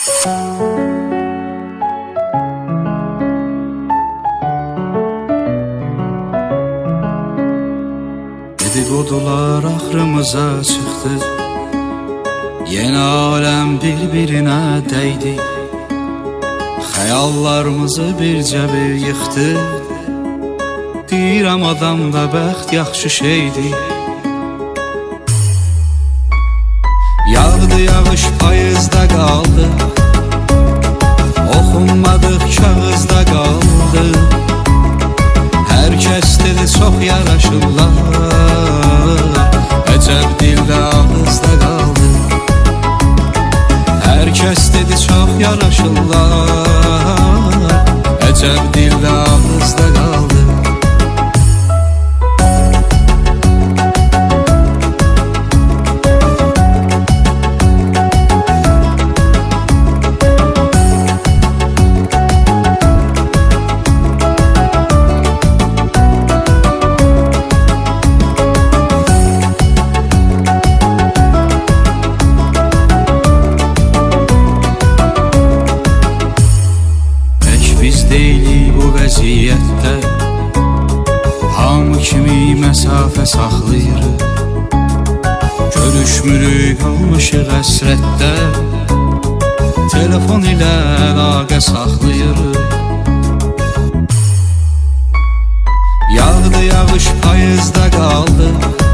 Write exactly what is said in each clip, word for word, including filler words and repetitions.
Dedikodular axrımıza çıxdı, yeni aləm bir-birinə dəydi. Xəyallarımızı bircə bir yıxdı. Deyirəm adamda bəxt yaxşı şeydi. Yağdı yağış payızda qaldı, oxunmadıq kağızda qaldı. Hər kəs dedi çox yaraşırlar, əcəb dildə ağızda qaldı. Hər kəs dedi çox yaraşırlar, əcəb dildə ağızda qaldı. Deyilik bu vəziyyətdə, hamı kimi məsafə saxlayırıq. Görüşmürük, qalmışıq əsrətdə, telefon ilə əlaqə saxlayırıq. Yağdı yağış payızda qaldı,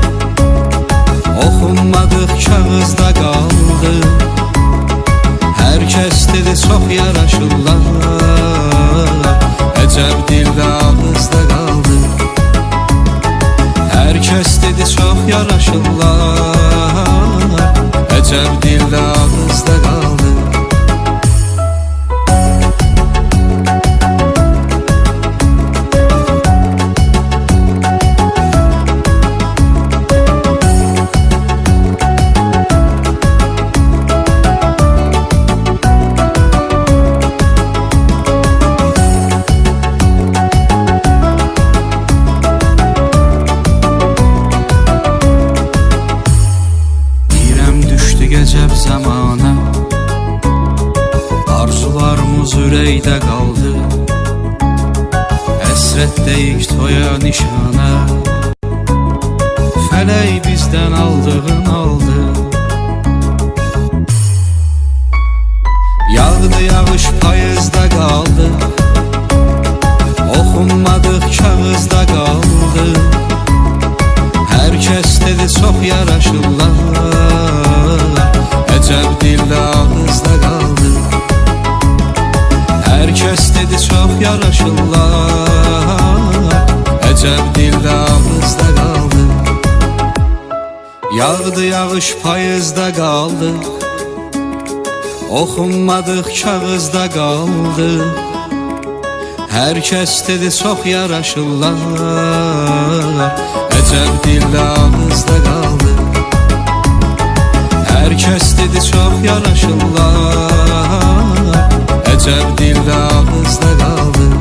oxunmadıq kağızda qaldı. Hər kəs dedi çox yaraşırlar, əcəb dildə ağızda qaldı. Hər kəs dedi çox yaraşırlar, əcəb dildə ağızda qaldı. Gecəb zamana, arzularımız ürəkdə qaldı. Həsrətdəyik toya nişana, fələk bizdən aldığın aldı. Yağdı yağış payızda qaldı, oxunmadıq kağızda qaldı. Hər kəs dedi çox yaraşırlar, əcəb dildə ağızda qaldı. Hər kəs dedi çox yaraşırlar, əcəb dildə ağızda qaldı. Yağdı yağış payızda qaldı, oxunmadıq kağızda qaldı. Hər kəs dedi çox yaraşırlar, əcəb dildə ağızda qaldı. Hər kəs dedi çox yaraşırlar, əcəb dildə ağızda qaldı.